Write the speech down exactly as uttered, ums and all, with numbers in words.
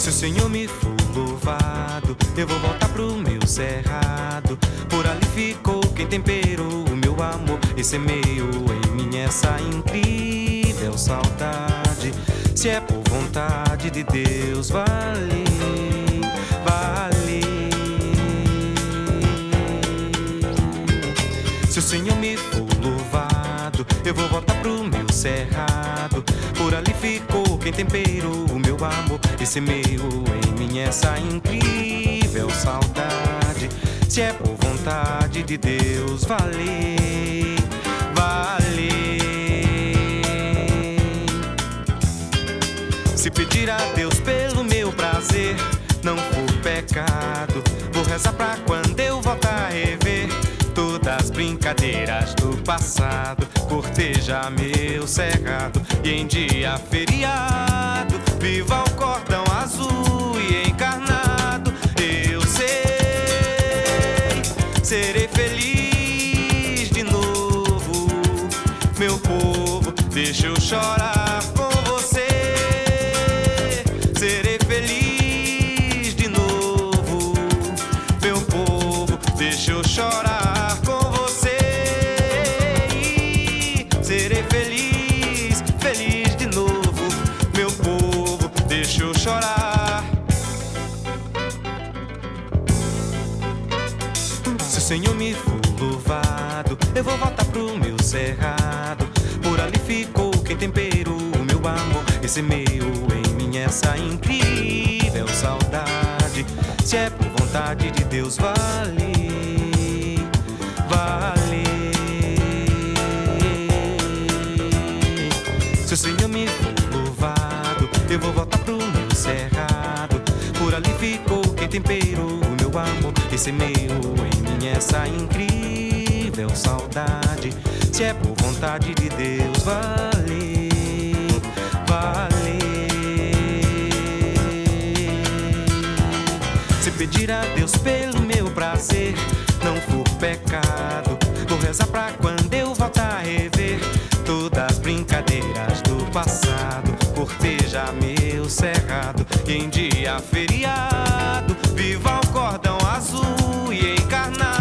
Se o Senhor me for louvado, eu vou voltar pro meu cerrado. Por ali ficou quem temperou o meu amor e semeou em mim essa incrível saudade. Se é por vontade de Deus, vale, vale. Se o Senhor me for louvado, eu vou voltar pro meu cerrado. Por ali ficou quem temperou o meu amor e semeou em mim essa incrível saudade. Se é por vontade de Deus, vale, vale. Se pedir a Deus pelo meu prazer não for pecado, vou rezar pra quando eu voltar a rever todas as brincadeiras do passado, cortejar meu cerrado e em dia feriado viva o cordão azul e encarnado. Eu sei, serei feliz de novo, meu povo, deixa eu chorar com você. Serei feliz de novo, meu povo, deixa eu chorar com você. Serei feliz, feliz de novo, meu povo, deixa eu chorar. Se o Senhor me for louvado, eu vou voltar pro meu cerrado. Por ali ficou quem temperou o meu amor e semeou em mim essa incrível saudade. Se é por vontade de Deus, vale, vale. Se o Senhor me for louvado, eu vou voltar pro meu cerrado. Por ali ficou quem temperou o meu amor e semeou em mim essa incrível saudade. Se é por vontade de Deus, vale, vale. Se pedir a Deus pelo meu prazer não for pecado, vou rezar pra quando eu voltar a rever todas as brincadeiras do passado, cortejar meu cerrado e em dia feriado viva o cordão azul e encarnado.